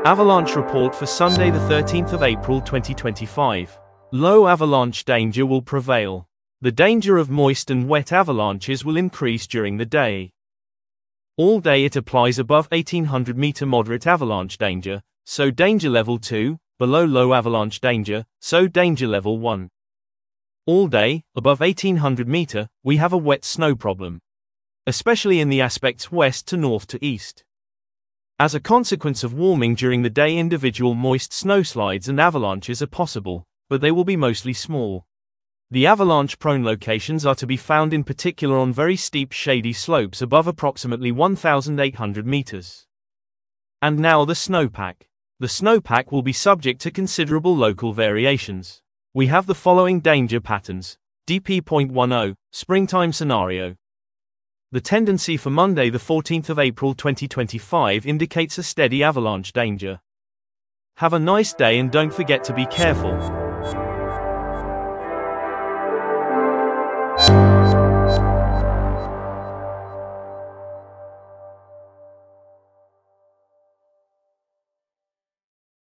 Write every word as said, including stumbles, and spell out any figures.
Avalanche report for Sunday the thirteenth of April twenty twenty-five. Low avalanche danger will prevail. The danger of moist and wet avalanches will increase during the day. All day it applies above eighteen hundred meter moderate avalanche danger, so danger level two, below low avalanche danger, so danger level one. All day, above eighteen hundred meter, we have a wet snow problem, especially in the aspects west to north to east. As a consequence of warming during the day, individual moist snowslides and avalanches are possible, but they will be mostly small. The avalanche-prone locations are to be found in particular on very steep shady slopes above approximately one thousand eight hundred meters. And now the snowpack. The snowpack will be subject to considerable local variations. We have the following danger patterns. D P point ten, springtime scenario. The tendency for Monday the fourteenth of April twenty twenty-five indicates a steady avalanche danger. Have a nice day and don't forget to be careful.